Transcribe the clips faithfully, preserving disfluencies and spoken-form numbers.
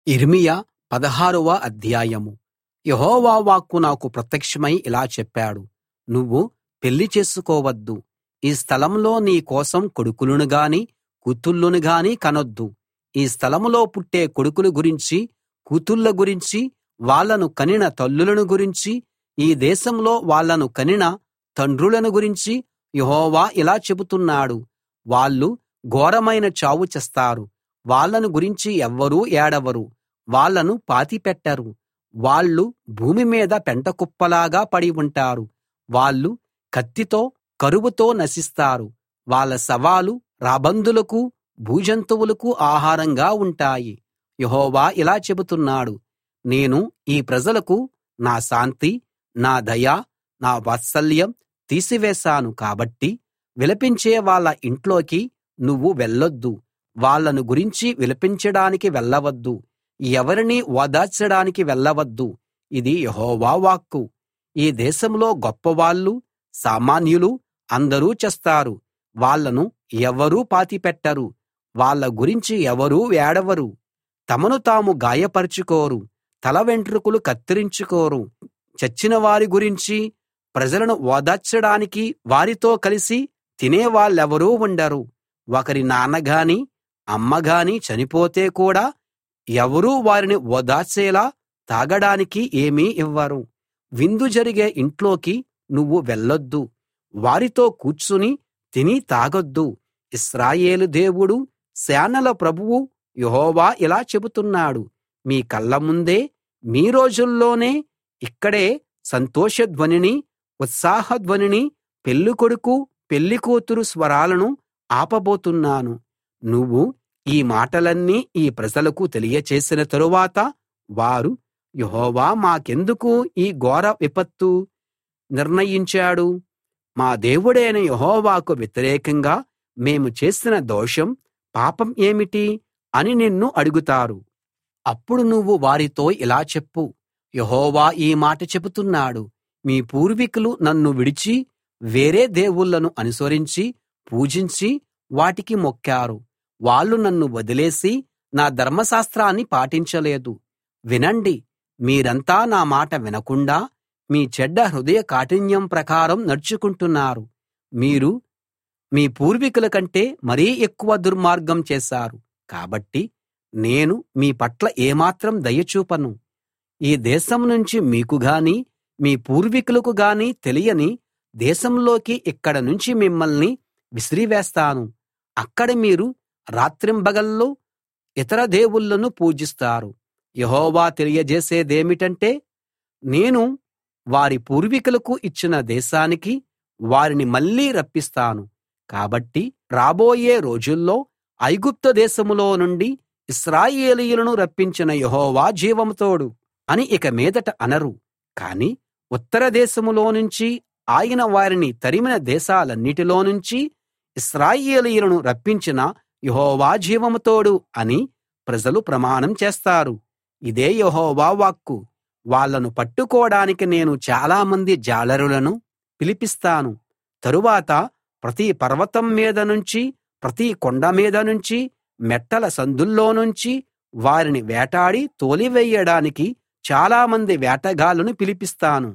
యిర్మీయా పదహారవ అధ్యాయం. యెహోవా వాక్కు నాకు ప్రత్యక్షమై ఇలా చెప్పాడు, నువ్వు పెళ్లి చేసుకోవద్దు. ఈ స్థలంలో నీ కోసం కొడుకులను గానీ కూతుళ్ళను గానీ కనొద్దు. ఈ స్థలంలో పుట్టే కొడుకుల గురించి కూతుళ్ళ గురించి వాళ్ళను కనిన తల్లులను గురించి ఈ దేశంలో వాళ్ళను కనిన తండ్రులను గురించి యెహోవా ఇలా చెబుతున్నాడు, వాళ్ళు ఘోరమైన చావు చస్తారు. వాళ్ళను గురించి ఎవ్వరూ ఏడవరు, వాళ్ళను పాతిపెట్టరు. వాళ్ళు భూమి మీద పెంటకుప్పలాగా పడి ఉంటారు. వాళ్ళు కత్తితో కరువుతో నశిస్తారు. వాళ్ళ శవాలు రాబందులకు భూజంతువులకు ఆహారంగా ఉంటాయి. యెహోవా ఇలా చెబుతున్నాడు, నేను ఈ ప్రజలకు నా శాంతి, నా దయ, నా వాత్సల్యం తీసివేశాను కాబట్టి విలపించే వాళ్ళ ఇంట్లోకి నువ్వు వెళ్ళొద్దు. వాళ్ళను గురించి విలపించడానికి వెళ్ళవద్దు, ఎవరినీ ఓదార్చడానికి వెళ్ళవద్దు. ఇది యెహోవా వాక్కు. ఈ దేశంలో గొప్పవాళ్ళు సామాన్యులు అందరూ చస్తారు. వాళ్ళను ఎవరూ పాతిపెట్టరు. వాళ్ళ గురించి ఎవరూ ఏడవరు. తమను తాము గాయపరచుకోరు, తల వెంట్రుకలు కత్తిరించుకోరు. చచ్చిన వారి గురించి ప్రజలను ఓదార్చడానికి వారితో కలిసి తినేవాళ్ళెవరూ ఉండరు. ఒకరి నాన్నగాని అమ్మగాని చనిపోతే కూడా ఎవరూ వారిని ఓదార్చేలా తాగడానికి ఏమీ ఇవ్వరు. విందు జరిగే ఇంట్లోకి నువ్వు వెళ్ళొద్దు, వారితో కూర్చుని తిని తాగొద్దు. ఇశ్రాయేలు దేవుడు, సేనల ప్రభువు యెహోవా ఇలా చెబుతున్నాడు, మీ కళ్ళ ముందే మీ రోజుల్లోనే ఇక్కడే సంతోషధ్వనిని ఉత్సాహధ్వనిని పెళ్ళికొడుకు పెళ్ళికూతురు స్వరాలను ఆపబోతున్నాను. నువ్వు ఈ మాటలన్నీ ఈ ప్రజలకు తెలియచేసిన తరువాత వారు, యెహోవా మాకెందుకు ఈ ఘోర విపత్తు నిర్ణయించాడు? మా దేవుడైన యెహోవాకు వ్యతిరేకంగా మేము చేసిన దోషం పాపం ఏమిటి అని నిన్ను అడుగుతారు. అప్పుడు నువ్వు వారితో ఇలా చెప్పు, యెహోవా ఈ మాట చెబుతున్నాడు, మీ పూర్వీకులు నన్ను విడిచి వేరే దేవుళ్ళను అనుసరించి పూజించి వాటికి మొక్కారు. వాళ్ళు నన్ను వదిలేసి నా ధర్మశాస్త్రాన్ని పాటించలేదు. వినండి, మీరంతా నా మాట వినకుండా మీ చెడ్డ హృదయ కాఠిన్యం ప్రకారం నడుచుకుంటున్నారు. మీరు మీ పూర్వీకుల కంటే మరీ ఎక్కువ దుర్మార్గం చేశారు. కాబట్టి నేను మీ పట్ల ఏమాత్రం దయ చూపను. ఈ దేశం నుంచి మీకు గానీ మీ పూర్వీకులకు గానీ తెలియని దేశంలోకి ఇక్కడ నుంచి మిమ్మల్ని విసిరివేస్తాను. అక్కడ మీరు రాత్రింబగళ్ళు ఇతర దేవుళ్ళను పూజిస్తారు. యెహోవా తెలియజేసేదేమిటంటే, నేను వారి పూర్వీకులకు ఇచ్చిన దేశానికి వారిని మళ్ళీ రప్పిస్తాను. కాబట్టి రాబోయే రోజుల్లో ఐగుప్తు దేశంలో నుండి ఇశ్రాయేలీయులను రప్పించిన యెహోవా జీవం తోడు అని ఇక మీదట అనరు. కానీ ఉత్తర దేశంలో నుంచి ఆయన వారిని తరిమిన దేశాలన్నిటిలో నుంచి ఇశ్రాయేలీయులను రప్పించిన యెహోవా జీవం తోడు అని ప్రజలు ప్రమాణం చేస్తారు. ఇదే యెహోవా వాక్కు. వాళ్ళను పట్టుకోడానికి నేను చాలామంది జాలరులను పిలిపిస్తాను. తరువాత ప్రతి పర్వతం మీద నుంచి ప్రతి కొండ మీద నుంచి మెట్టల సందుల్లో నుంచి వారిని వేటాడి తోలివేయడానికి చాలామంది వేటగాళ్ళను పిలిపిస్తాను.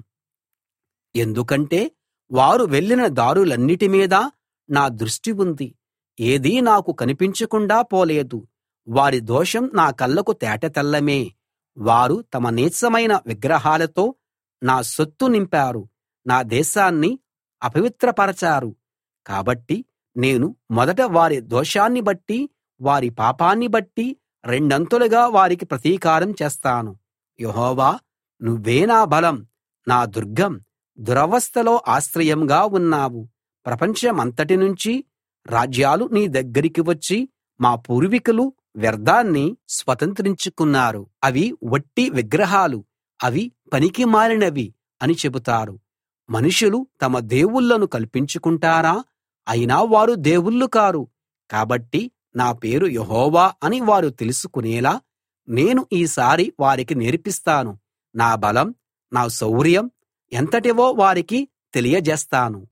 ఎందుకంటే వారు వెళ్ళిన దారులన్నిటి మీద నా దృష్టి ఉంది, ఏదీ నాకు కనిపించకుండా పోలేదు. వారి దోషం నా కళ్ళకు తేటతెల్లమే. వారు తమ నీచమైన విగ్రహాలతో నా సొత్తు నింపారు, నా దేశాన్ని అపవిత్రపరచారు. కాబట్టి నేను మొదట వారి దోషాన్ని బట్టి వారి పాపాన్ని బట్టి రెండంతులుగా వారికి ప్రతీకారం చేస్తాను. యెహోవా, నువ్వే నా బలం, నా దుర్గం, దురవస్థలో ఆశ్రయంగా ఉన్నావు. ప్రపంచమంతటి నుంచి రాజ్యాలు నీ దగ్గరికి వచ్చి మా పూర్వీకులు వ్యర్థాన్ని స్వతంత్రించుకున్నారు, అవి వట్టి విగ్రహాలు, అవి పనికిమాలినవి అని చెబుతారు. మనుషులు తమ దేవుళ్ళను కల్పించుకుంటారా? అయినా వారు దేవుళ్ళు కారు. కాబట్టి నా పేరు యెహోవా అని వారు తెలుసుకునేలా నేను ఈసారి వారికి నేర్పిస్తాను. నా బలం, నా శౌర్యం ఎంతటివో వారికి తెలియజేస్తాను.